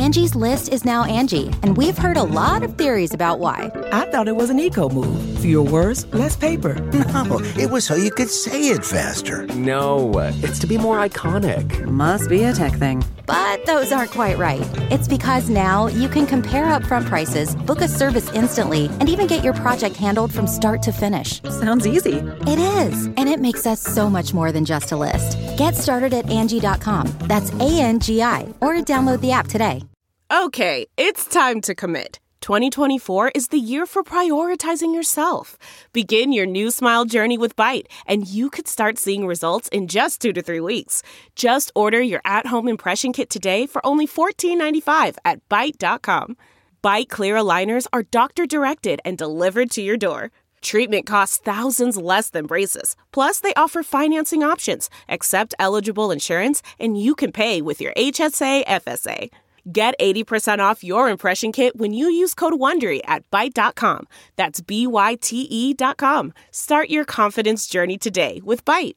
Angie's List is now Angie, and we've heard a lot of theories about why. I thought it was an eco move. Fewer words, less paper. No, it was so you could say it faster. No, it's to be more iconic. Must be a tech thing. But those aren't quite right. It's because now you can compare upfront prices, book a service instantly, and even get your project handled from start to finish. Sounds easy. It is, and it makes us so much more than just a list. Get started at Angie.com. That's ANGI, or download the app today. Okay, it's time to commit. 2024 is the year for prioritizing yourself. Begin your new smile journey with Byte, and you could start seeing results in just 2 to 3 weeks. Just order your at-home impression kit today for only $14.95 at Byte.com. Byte Clear aligners are doctor-directed and delivered to your door. Treatment costs thousands less than braces. Plus, they offer financing options, accept eligible insurance, and you can pay with your HSA FSA. Get 80% off your impression kit when you use code WONDERY at Byte.com. That's BYTE.com. Start your confidence journey today with Byte.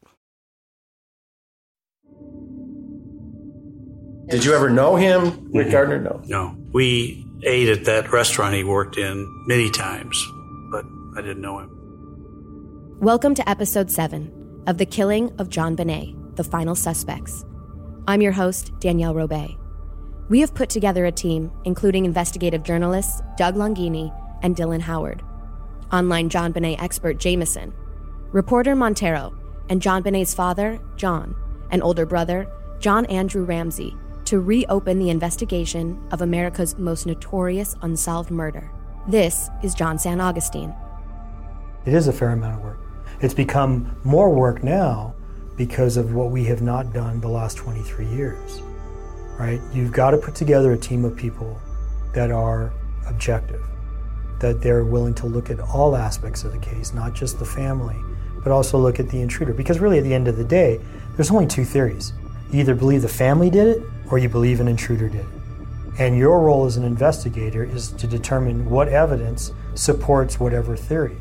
Did you ever know him, Rick Gardner? No. No. We ate at that restaurant he worked in many times, but I didn't know him. Welcome to Episode 7 of The Killing of JonBenét, The Final Suspects. I'm your host, Danielle Robay. We have put together a team including investigative journalists Doug Longini and Dylan Howard, online JonBenét expert Jameson, reporter Montero, and JonBenét's father, John, and older brother, John Andrew Ramsey, to reopen the investigation of America's most notorious unsolved murder. This is John San Augustine. It is a fair amount of work. It's become more work now because of what we have not done the last 23 years. Right? You've got to put together a team of people that are objective, that they're willing to look at all aspects of the case, not just the family, but also look at the intruder. Because really, at the end of the day, there's only two theories. You either believe the family did it, or you believe an intruder did it. And your role as an investigator is to determine what evidence supports whatever theory.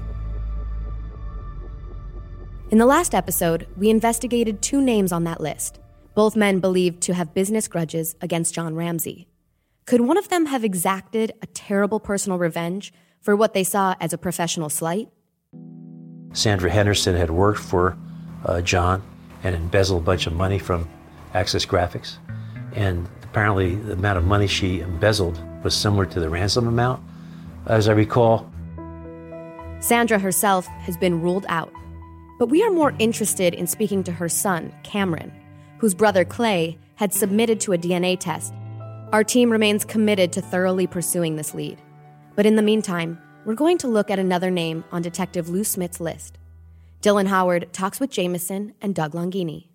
In the last episode, we investigated 2 names on that list, both men believed to have business grudges against John Ramsey. Could one of them have exacted a terrible personal revenge for what they saw as a professional slight? Sandra Henderson had worked for John and embezzled a bunch of money from Access Graphics. And apparently the amount of money she embezzled was similar to the ransom amount, as I recall. Sandra herself has been ruled out. But we are more interested in speaking to her son, Cameron, whose brother Clay had submitted to a DNA test. Our team remains committed to thoroughly pursuing this lead. But in the meantime, we're going to look at another name on Detective Lou Smith's list. Dylan Howard talks with Jameson and Doug Longini.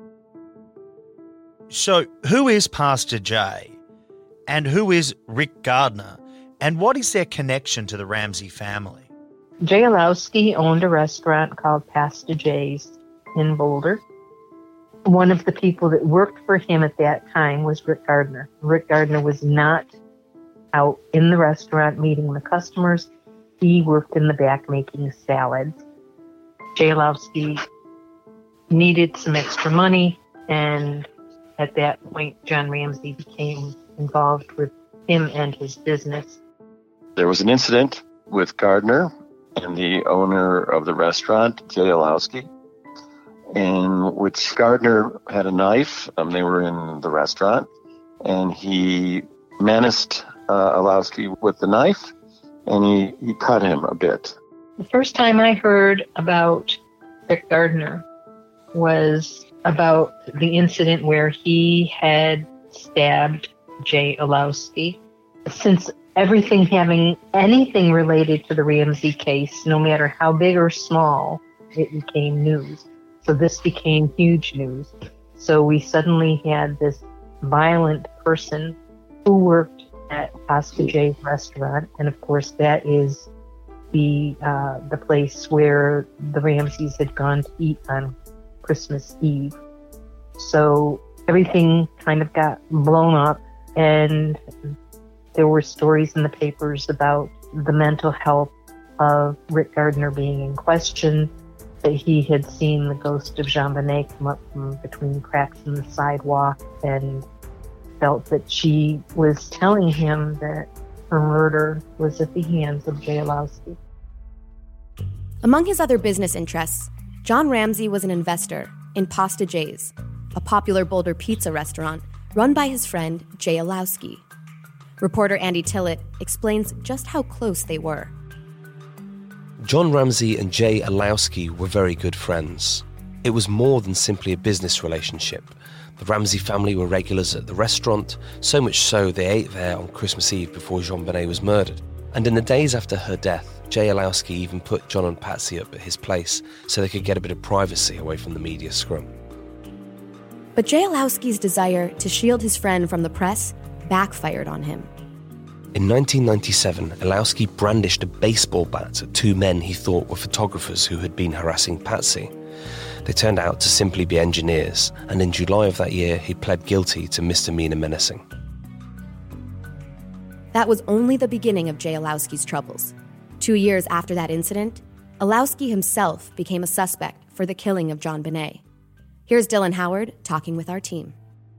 So, who is Pastor J? And who is Rick Gardner? And what is their connection to the Ramsey family? Jay Olowski owned a restaurant called Pastor J's in Boulder. One of the people that worked for him at that time was Rick Gardner. Rick Gardner was not out in the restaurant meeting the customers. He worked in the back making salads. Jay Olowski needed some extra money, and at that point, John Ramsey became involved with him and his business. There was an incident with Gardner and the owner of the restaurant, Jay Olowski, in which Gardner had a knife. They were in the restaurant, and he menaced Olowski with the knife, and he cut him a bit. The first time I heard about Rick Gardner was about the incident where he had stabbed Jay Olowski. Since everything having anything related to the Ramsey case, no matter how big or small, it became news. So this became huge news. So we suddenly had this violent person who worked at Pastor J's restaurant. And of course, that is the place where the Ramseys had gone to eat on Christmas Eve. So everything kind of got blown up, and there were stories in the papers about the mental health of Rick Gardner being in question, that he had seen the ghost of JonBenét come up from between cracks in the sidewalk, and felt that she was telling him that her murder was at the hands of Jay Alowski. Among his other business interests, John Ramsey was an investor in Pasta Jay's, a popular Boulder pizza restaurant run by his friend Jay Alowski. Reporter Andy Tillett explains just how close they were. John Ramsey and Jay Alowski were very good friends. It was more than simply a business relationship. The Ramsey family were regulars at the restaurant, so much so they ate there on Christmas Eve before JonBenét was murdered. And in the days after her death, Jay Alowski even put John and Patsy up at his place so they could get a bit of privacy away from the media scrum. But Jay Alowski's desire to shield his friend from the press backfired on him. In 1997, Alowski brandished a baseball bat at two men he thought were photographers who had been harassing Patsy. They turned out to simply be engineers, and in July of that year, he pled guilty to misdemeanor menacing. That was only the beginning of Jay Alowski's troubles. 2 years after that incident, Alowski himself became a suspect for the killing of JonBenét. Here's Dylan Howard talking with our team.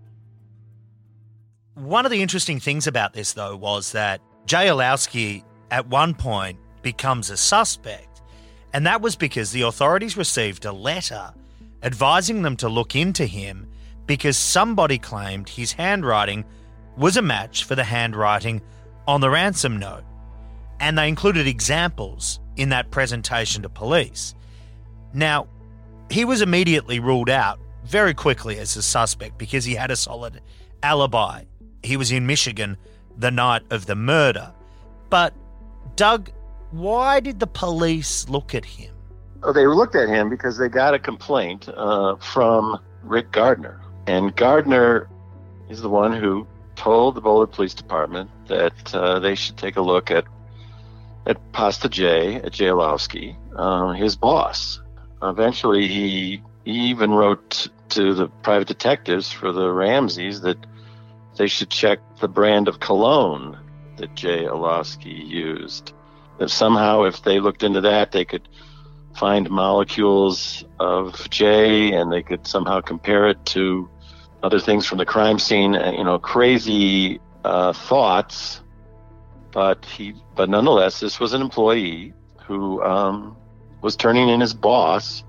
One of the interesting things about this, though, was that Jay Alowski at one point becomes a suspect, and that was because the authorities received a letter advising them to look into him because somebody claimed his handwriting was a match for the handwriting on the ransom note, and they included examples in that presentation to police. Now, he was immediately ruled out very quickly as a suspect because he had a solid alibi. He was in Michigan the night of the murder. But, Doug, why did the police look at him? Oh, they looked at him because they got a complaint from Rick Gardner. And Gardner is the one who told the Boulder Police Department that they should take a look at Pasta Jay, at Jay Alowski, his boss. Eventually, he even wrote to the private detectives for the Ramseys that they should check the brand of cologne that Jay Alowski used. That somehow, if they looked into that, they could find molecules of Jay and they could somehow compare it to other things from the crime scene. Crazy thoughts. But nonetheless, this was an employee who was turning in his boss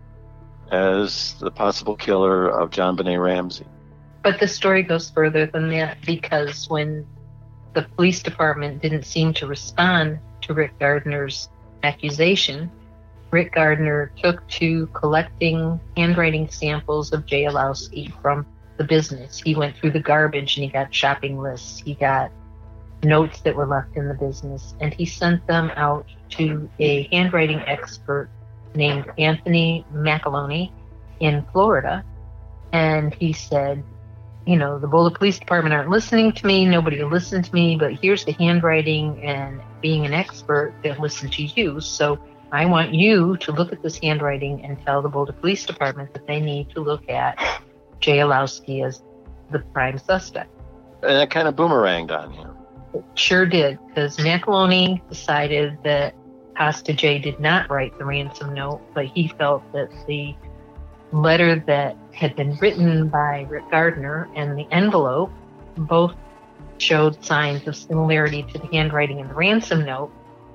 as the possible killer of JonBenét Ramsey. But the story goes further than that, because when the police department didn't seem to respond to Rick Gardner's accusation, Rick Gardner took to collecting handwriting samples of Jay Alowski from the business. He went through the garbage and he got shopping lists. He got notes that were left in the business, and he sent them out to a handwriting expert named Anthony McAloney in Florida. And he said, the Boulder Police Department aren't listening to me. Nobody will listen to me, but here's the handwriting, and being an expert, they'll listen to you. So I want you to look at this handwriting and tell the Boulder Police Department that they need to look at Jay Alowski as the prime suspect. And that kind of boomeranged on him. It sure did, because McAloney decided that Pasta Jay did not write the ransom note, but he felt that the letter that had been written by Rick Gardner and the envelope both showed signs of similarity to the handwriting in the ransom note.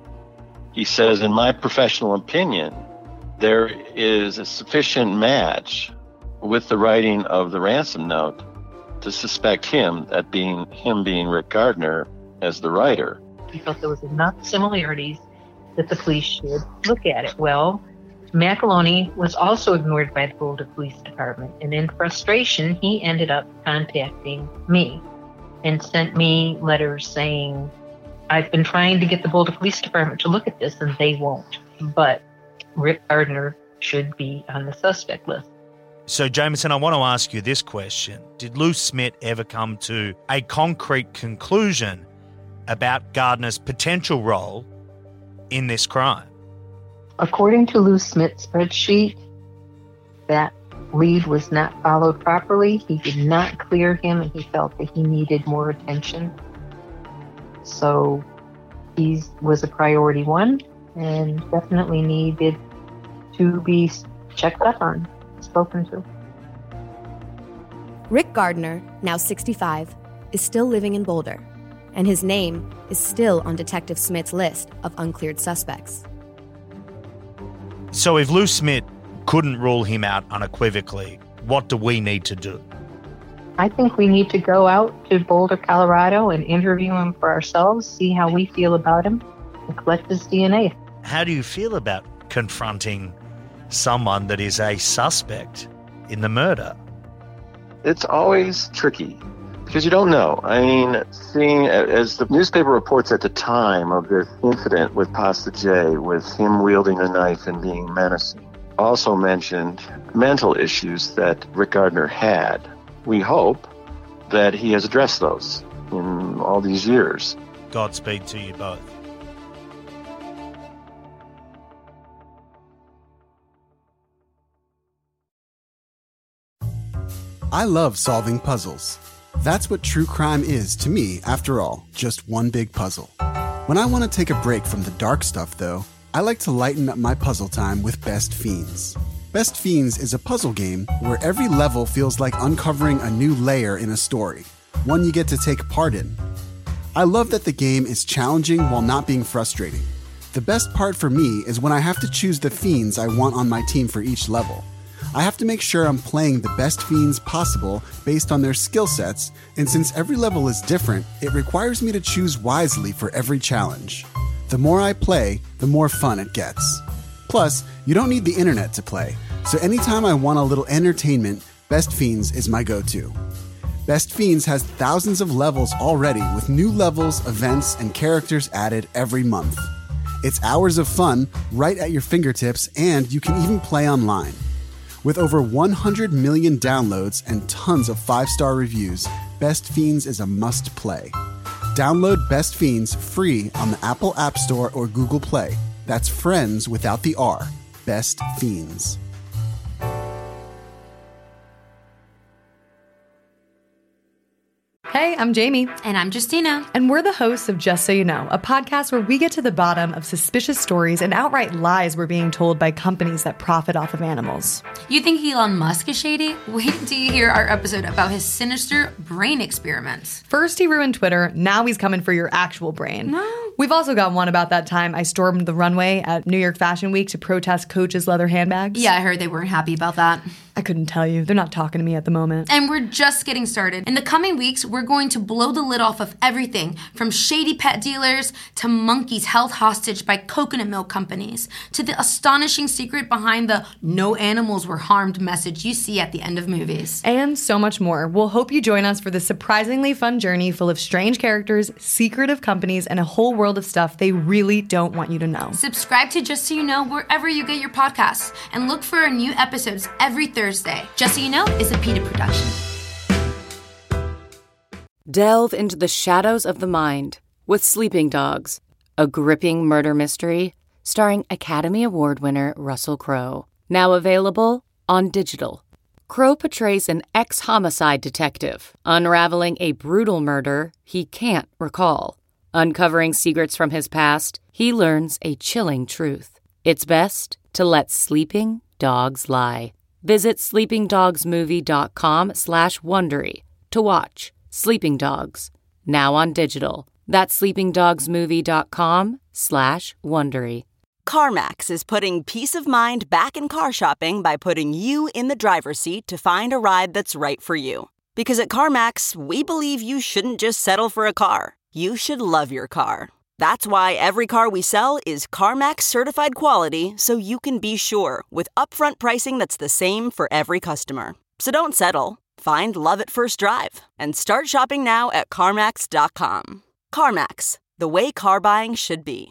He says, in my professional opinion, there is a sufficient match with the writing of the ransom note to suspect him, that being Rick Gardner, as the writer. He felt there was enough similarities that the police should look at it. Well, McAloney was also ignored by the Boulder Police Department, and in frustration, he ended up contacting me and sent me letters saying, I've been trying to get the Boulder Police Department to look at this, and they won't. But Rick Gardner should be on the suspect list. So, Jameson, I want to ask you this question. Did Lou Smit ever come to a concrete conclusion about Gardner's potential role in this crime? According to Lou Smit's spreadsheet, that lead was not followed properly. He did not clear him, and he felt that he needed more attention. So he was a priority one and definitely needed to be checked up on, spoken to. Rick Gardner, now 65, is still living in Boulder, and his name is still on Detective Smith's list of uncleared suspects. So if Lou Smith couldn't rule him out unequivocally, what do we need to do? I think we need to go out to Boulder, Colorado and interview him for ourselves, see how we feel about him, and collect his DNA. How do you feel about confronting someone that is a suspect in the murder? It's always tricky because you don't know. I mean, seeing as the newspaper reports at the time of this incident with Pasta J, with him wielding a knife and being menacing, also mentioned mental issues that Rick Gardner had. We hope that he has addressed those in all these years. Godspeed to you both. I love solving puzzles. That's what true crime is to me, after all, just one big puzzle. When I want to take a break from the dark stuff, though, I like to lighten up my puzzle time with Best Fiends. Best Fiends is a puzzle game where every level feels like uncovering a new layer in a story, one you get to take part in. I love that the game is challenging while not being frustrating. The best part for me is when I have to choose the fiends I want on my team for each level. I have to make sure I'm playing the best fiends possible based on their skill sets, and since every level is different, it requires me to choose wisely for every challenge. The more I play, the more fun it gets. Plus, you don't need the internet to play, so anytime I want a little entertainment, Best Fiends is my go-to. Best Fiends has thousands of levels already, with new levels, events, and characters added every month. It's hours of fun right at your fingertips, and you can even play online. With over 100 million downloads and tons of 5-star reviews, Best Fiends is a must-play. Download Best Fiends free on the Apple App Store or Google Play. That's friends without the R. Best Fiends. Hey, I'm Jamie. And I'm Justina. And we're the hosts of Just So You Know, a podcast where we get to the bottom of suspicious stories and outright lies we're being told by companies that profit off of animals. You think Elon Musk is shady? Wait till you hear our episode about his sinister brain experiments. First he ruined Twitter, now he's coming for your actual brain. No. We've also got one about that time I stormed the runway at New York Fashion Week to protest Coach's leather handbags. Yeah, I heard they weren't happy about that. I couldn't tell you. They're not talking to me at the moment. And we're just getting started. In the coming weeks, we're going to blow the lid off of everything from shady pet dealers to monkeys held hostage by coconut milk companies to the astonishing secret behind the "no animals were harmed" message you see at the end of movies. And so much more. We'll hope you join us for this surprisingly fun journey full of strange characters, secretive companies, and a whole world of stuff they really don't want you to know. Subscribe to Just So You Know wherever you get your podcasts and look for our new episodes every Thursday. Just So You Know is a PETA production. Delve into the shadows of the mind with Sleeping Dogs, a gripping murder mystery starring Academy Award winner Russell Crowe. Now available on digital. Crowe portrays an ex-homicide detective unraveling a brutal murder he can't recall. Uncovering secrets from his past, he learns a chilling truth. It's best to let sleeping dogs lie. Visit sleepingdogsmovie.com/Wondery to watch Sleeping Dogs, now on digital. That's sleepingdogsmovie.com/Wondery. CarMax is putting peace of mind back in car shopping by putting you in the driver's seat to find a ride that's right for you. Because at CarMax, we believe you shouldn't just settle for a car. You should love your car. That's why every car we sell is CarMax certified quality, so you can be sure with upfront pricing that's the same for every customer. So don't settle. Find love at first drive and start shopping now at CarMax.com. CarMax, the way car buying should be.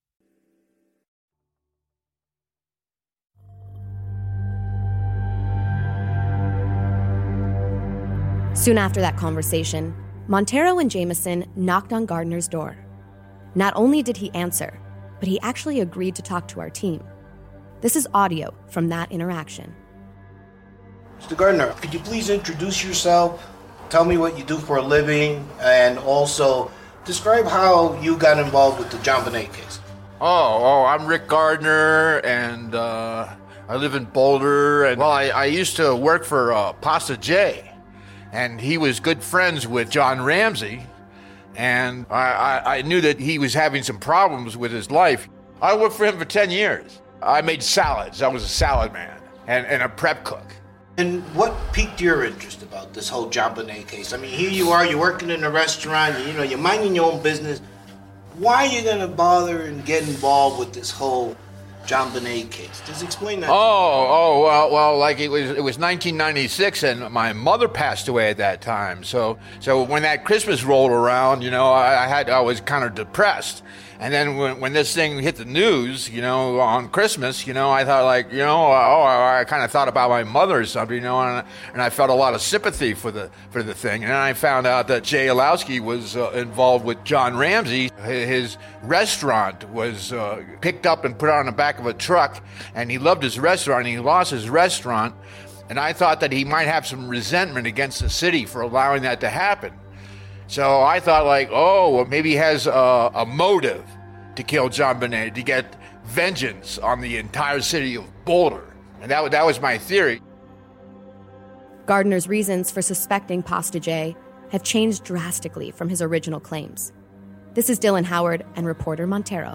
Soon after that conversation, Montero and Jameson knocked on Gardner's door. Not only did he answer, but he actually agreed to talk to our team. This is audio from that interaction. Mr. Gardner, could you please introduce yourself, tell me what you do for a living, and also describe how you got involved with the JonBenét case? Oh, I'm Rick Gardner, and I live in Boulder, and well, I used to work for Pasta J, and he was good friends with John Ramsey, and I knew that he was having some problems with his life. I worked for him for 10 years. I made salads. I was a salad man and a prep cook. And what piqued your interest about this whole JonBenét case? I mean, here you are, you're working in a restaurant, you're minding your own business. Why are you going to bother and get involved with this whole JonBenét case? Just explain that. Well, like it was 1996, and my mother passed away at that time. So when that Christmas rolled around, I was kind of depressed. And then when this thing hit the news, on Christmas, I thought I kind of thought about my mother or something, and I felt a lot of sympathy for the thing. And then I found out that Jay Ielowski was involved with John Ramsey. His restaurant was picked up and put on the back of a truck, and he loved his restaurant, and he lost his restaurant. And I thought that he might have some resentment against the city for allowing that to happen. So I thought maybe he has a motive to kill JonBenét, to get vengeance on the entire city of Boulder. And that was my theory. Gardner's reasons for suspecting Pasta J have changed drastically from his original claims. This is Dylan Howard and reporter Montero.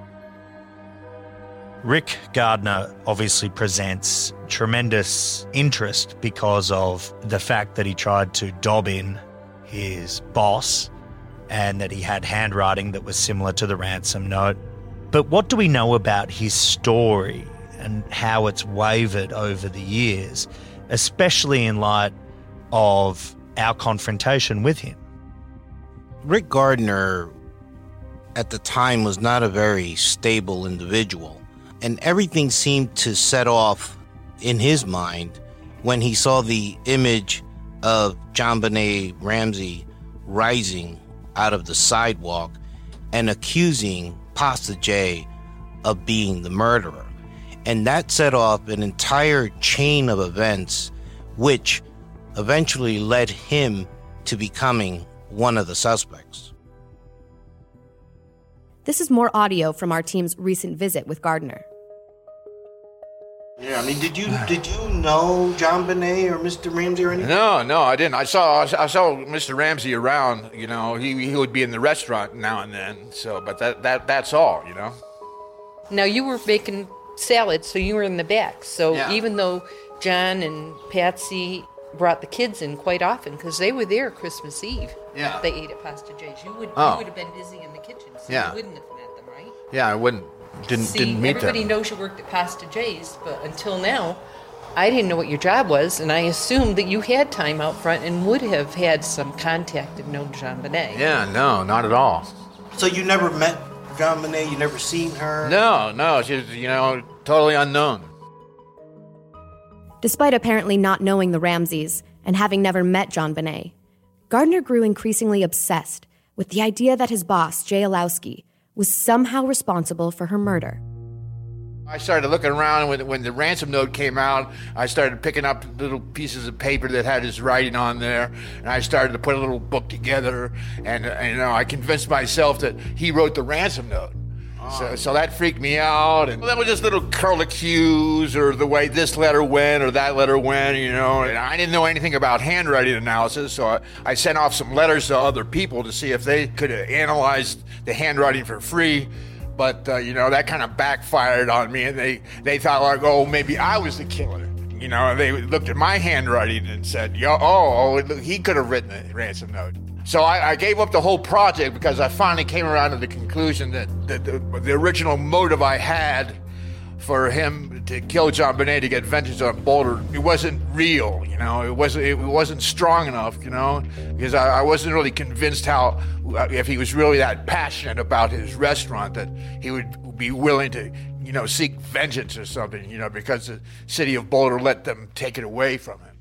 Rick Gardner obviously presents tremendous interest because of the fact that he tried to dob in his boss and that he had handwriting that was similar to the ransom note. But what do we know about his story and how it's wavered over the years, especially in light of our confrontation with him? Rick Gardner at the time was not a very stable individual, and everything seemed to set off in his mind when he saw the image of JonBenét Ramsey rising out of the sidewalk and accusing Pasta J of being the murderer. And that set off an entire chain of events which eventually led him to becoming one of the suspects. This is more audio from our team's recent visit with Gardner. Yeah, I mean, did you know JonBenét or Mr. Ramsey or anything? No, I didn't. I saw Mr. Ramsey around. He would be in the restaurant now and then. So, but that's all. Now you were making salads, so you were in the back. So even though John and Patsy brought the kids in quite often because they were there Christmas Eve. Yeah. They ate at Pasta J's. You would have been busy in the kitchen, so you wouldn't have met them, right? Yeah, I wouldn't. Didn't meet them. Everybody knows you worked at Pasta J's, but until now, I didn't know what your job was, and I assumed that you had time out front and would have had some contact and known JonBenét. Yeah, no, not at all. So you never met JonBenét? You never seen her? No, she was, totally unknown. Despite apparently not knowing the Ramseys and having never met JonBenét, Gardner grew increasingly obsessed with the idea that his boss, Jay Ielowski, was somehow responsible for her murder. I started looking around when the ransom note came out. I started picking up little pieces of paper that had his writing on there, and I started to put a little book together, and I convinced myself that he wrote the ransom note. So that freaked me out, and that was just little curlicues or the way this letter went or that letter went, and I didn't know anything about handwriting analysis, so I sent off some letters to other people to see if they could analyze the handwriting for free, but that kind of backfired on me, and they thought maybe I was the killer. They looked at my handwriting and said, he could have written the ransom note. So I gave up the whole project because I finally came around to the conclusion that the original motive I had for him to kill JonBenét to get vengeance on Boulder, it wasn't real, it wasn't strong enough, because I wasn't really convinced if he was really that passionate about his restaurant that he would be willing to, seek vengeance or something, because the city of Boulder let them take it away from him.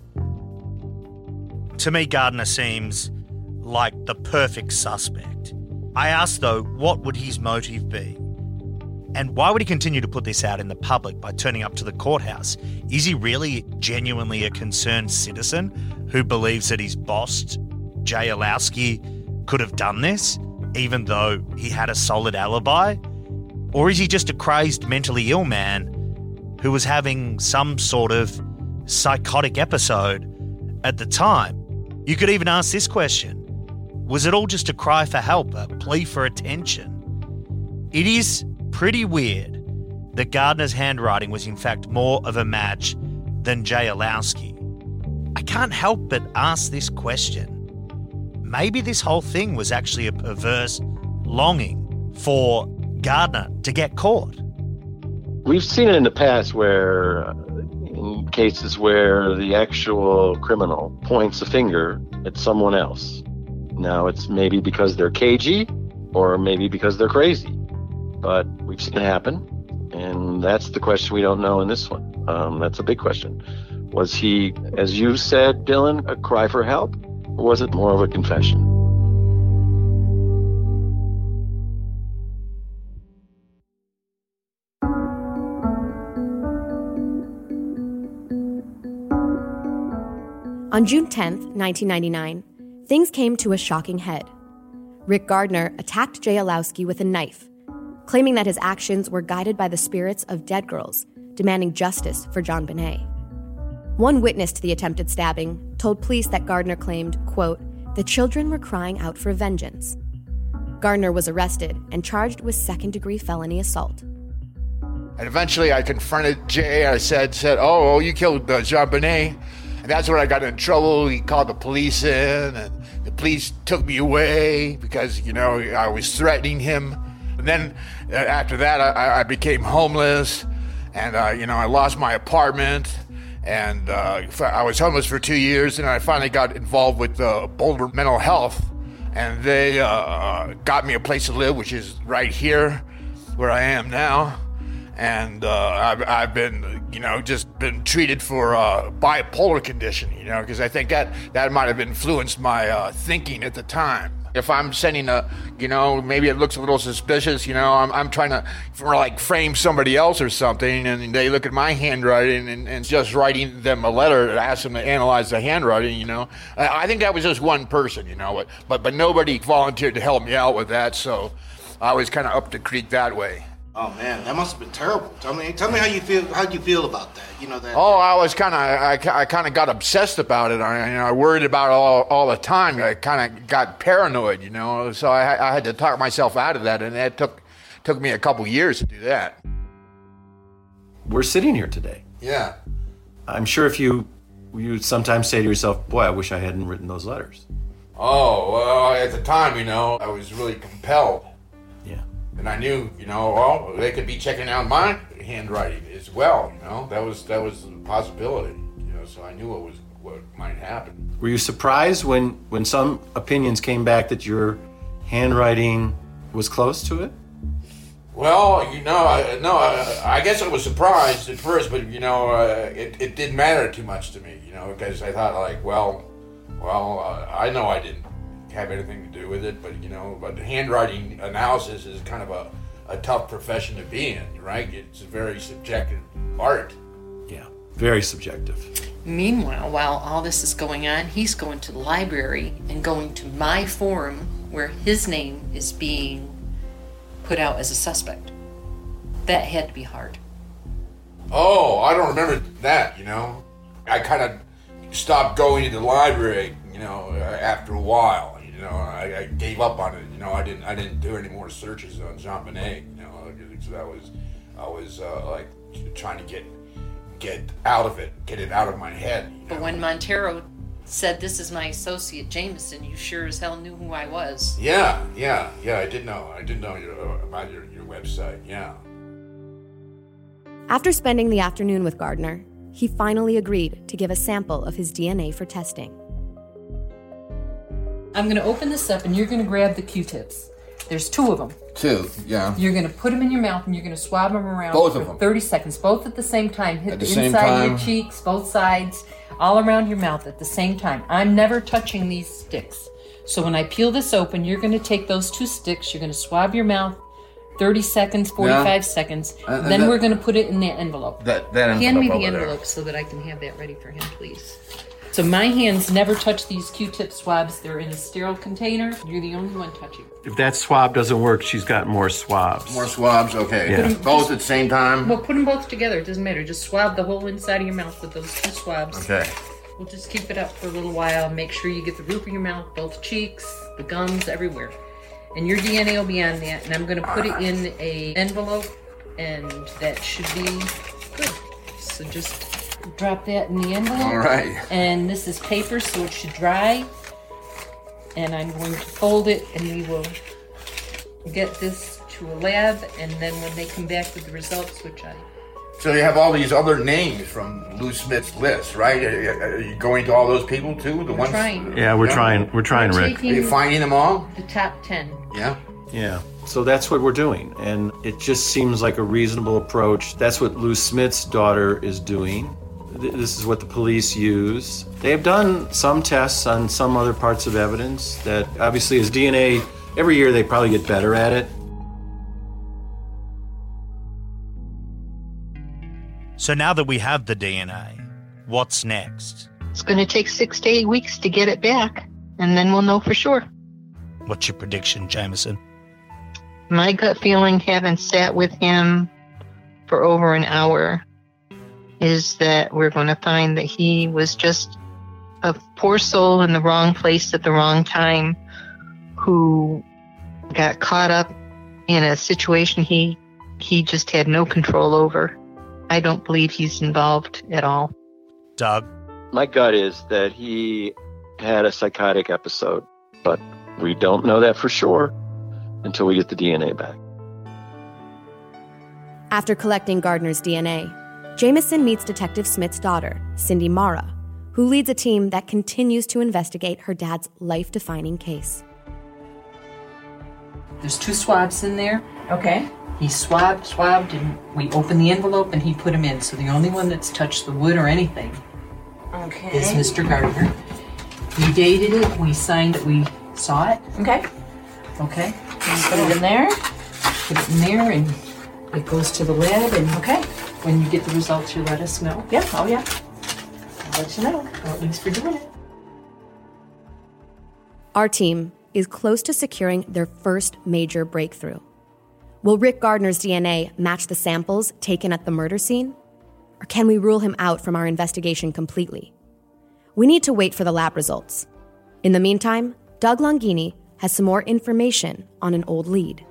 To me, Gardner seems like the perfect suspect. I asked, though, what would his motive be? And why would he continue to put this out in the public by turning up to the courthouse? Is he really genuinely a concerned citizen who believes that his boss, Jay Ielowski, could have done this, even though he had a solid alibi? Or is he just a crazed, mentally ill man who was having some sort of psychotic episode at the time? You could even ask this question. Was it all just a cry for help, a plea for attention? It is pretty weird that Gardner's handwriting was in fact more of a match than Jay Olowski. I can't help but ask this question. Maybe this whole thing was actually a perverse longing for Gardner to get caught. We've seen it in the past where, in cases where the actual criminal points a finger at someone else. Now, it's maybe because they're cagey or maybe because they're crazy. But we've seen it happen, and that's the question we don't know in this one. That's a big question. Was he, as you said, Dylan, a cry for help, or was it more of a confession? On June 10th, 1999, things came to a shocking head. Rick Gardner attacked Jay Olowski with a knife, claiming that his actions were guided by the spirits of dead girls, demanding justice for JonBenét. One witness to the attempted stabbing told police that Gardner claimed, quote, "The children were crying out for vengeance." Gardner was arrested and charged with second-degree felony assault. And eventually I confronted Jay. I said, oh, you killed JonBenét. And that's when I got in trouble. He called the police in, and the police took me away because, I was threatening him. And then after that, I became homeless, and, I lost my apartment, and I was homeless for 2 years, and I finally got involved with Boulder Mental Health, and they got me a place to live, which is right here where I am now. And I've been, just been treated for a bipolar condition, because I think that might have influenced my thinking at the time. If I'm sending maybe it looks a little suspicious, I'm trying to frame somebody else or something, and they look at my handwriting and just writing them a letter to ask them to analyze the handwriting, I think that was just one person, but nobody volunteered to help me out with that, so I was kind of up the creek that way. Oh man, that must have been terrible. Tell me how you feel. How'd you feel about that? That. Oh, I kind of got obsessed about it. I worried about it all the time. I kind of got paranoid, So I had to talk myself out of that, and it took me a couple years to do that. We're sitting here today. Yeah. I'm sure if you sometimes say to yourself, "Boy, I wish I hadn't written those letters." Oh, well, at the time, I was really compelled. And I knew, they could be checking out my handwriting as well, That was a possibility, so I knew what might happen. Were you surprised when some opinions came back that your handwriting was close to it? Well, I guess I was surprised at first, but, it didn't matter too much to me, because I thought, I know I didn't have anything to do with it, but handwriting analysis is kind of a tough profession to be in, right? It's a very subjective art. Yeah, very subjective. Meanwhile, while all this is going on, he's going to the library and going to my forum where his name is being put out as a suspect. That had to be hard. Oh, I don't remember that, I kind of stopped going to the library, after a while. I gave up on it. I didn't do any more searches on JonBenét. because I was trying to get out of it, get it out of my head. But when Montero said, "This is my associate Jameson," you sure as hell knew who I was. Yeah, I did know. I did know about your website, yeah. After spending the afternoon with Gardner, he finally agreed to give a sample of his DNA for testing. I'm going to open this up and you're going to grab the Q-tips. There's 2 of them. 2, yeah. You're going to put them in your mouth and you're going to swab them around both for of them. 30 seconds, both at the same time. Hit at the inside same of your cheeks, both sides, all around your mouth at the same time. I'm never touching these sticks. So when I peel this open, you're going to take those 2 sticks, you're going to swab your mouth 30 seconds, 45 seconds. Then we're going to put it in that envelope. That envelope. Hand me the over envelope there. so that I can have that ready for him, please. So my hands never touch these Q-tip swabs. They're in a sterile container. You're the only one touching. If that swab doesn't work, she's got more swabs. More swabs, okay. Yeah. Both at the same time? Well, put them both together. It doesn't matter. Just swab the whole inside of your mouth with those 2 swabs. Okay. We'll just keep it up for a little while. Make sure you get the roof of your mouth, both cheeks, the gums, everywhere. And your DNA will be on that. And I'm going to put it in an envelope, and that should be good. So just drop that in the envelope. All right. And this is paper, so it should dry. And I'm going to fold it, and we will get this to a lab. And then when they come back with the results, which I... So you have all these other names from Lou Smith's list, right? Are you going to all those people too? We're trying. Yeah, we're trying, Rick. Are you finding them all? The top 10. Yeah. Yeah. So that's what we're doing. And it just seems like a reasonable approach. That's what Lou Smith's daughter is doing. This is what the police use. They have done some tests on some other parts of evidence that obviously is DNA. Every year they probably get better at it. So now that we have the DNA, what's next? It's going to take 6 to 8 weeks to get it back, and then we'll know for sure. What's your prediction, Jameson? My gut feeling, having sat with him for over an hour, is that we're going to find that he was just a poor soul in the wrong place at the wrong time, who got caught up in a situation he just had no control over. I don't believe he's involved at all. Doug? My gut is that he had a psychotic episode, but we don't know that for sure until we get the DNA back. After collecting Gardner's DNA, Jameson meets Detective Smith's daughter, Cindy Mara, who leads a team that continues to investigate her dad's life-defining case. There's 2 swabs in there. Okay. He swabbed, and we opened the envelope and he put them in. So the only one that's touched the wood or anything is Mr. Gardner. We dated it, we signed it, we saw it. Okay. Okay. Put it in there. Put it in there, and it goes to the lab. And okay. When you get the results, you let us know. Yeah, oh yeah. I'll let you know. Or at least for doing it. Our team is close to securing their first major breakthrough. Will Rick Gardner's DNA match the samples taken at the murder scene? Or can we rule him out from our investigation completely? We need to wait for the lab results. In the meantime, Doug Longini has some more information on an old lead.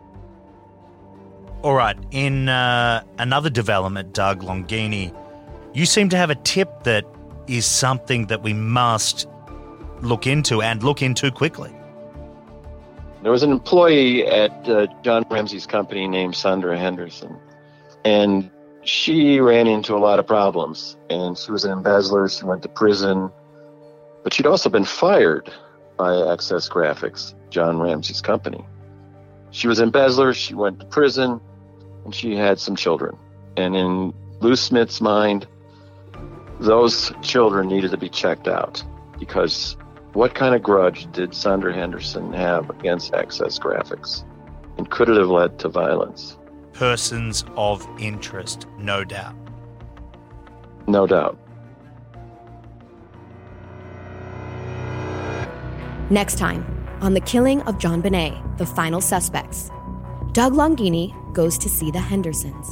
All right, in another development, Doug Longini, you seem to have a tip that is something that we must look into, and look into quickly. There was an employee at John Ramsey's company named Sandra Henderson, and she ran into a lot of problems, and she was an embezzler. She went to prison, but she'd also been fired by Access Graphics, John Ramsey's company. She was an embezzler, she went to prison, and she had some children. And in Lou Smith's mind, those children needed to be checked out, because what kind of grudge did Sandra Henderson have against Access Graphics? And could it have led to violence? Persons of interest, no doubt. No doubt. Next time, on the killing of JonBenét, the final suspects, Doug Longini goes to see the Hendersons.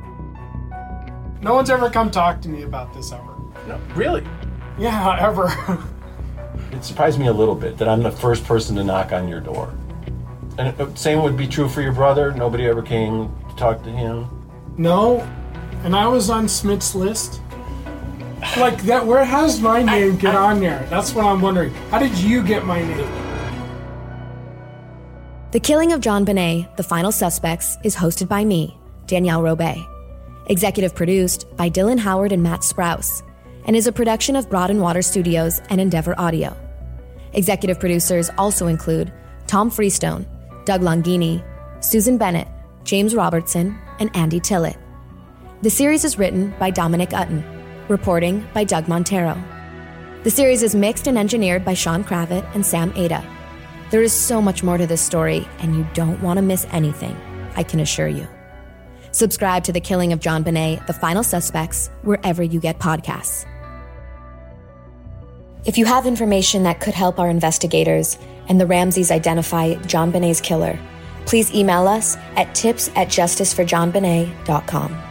No one's ever come talk to me about this ever. No, really? Yeah, ever. It surprised me a little bit that I'm the first person to knock on your door. And same would be true for your brother? Nobody ever came to talk to him? No, and I was on Smith's list. Like that, where has my name get on there? That's what I'm wondering. How did you get my name? The Killing of JonBenét, The Final Suspects, is hosted by me, Danielle Robay. Executive produced by Dylan Howard and Matt Sprouse, and is a production of Broad and Water Studios and Endeavor Audio. Executive producers also include Tom Freestone, Doug Longini, Susan Bennett, James Robertson, and Andy Tillett. The series is written by Dominic Utton, reporting by Doug Montero. The series is mixed and engineered by Sean Kravitz and Sam Ada. There is so much more to this story, and you don't want to miss anything, I can assure you. Subscribe to The Killing of JonBenét, The Final Suspects, wherever you get podcasts. If you have information that could help our investigators and the Ramseys identify JonBenét's killer, please email us at tips@justiceforjohnbenet.com.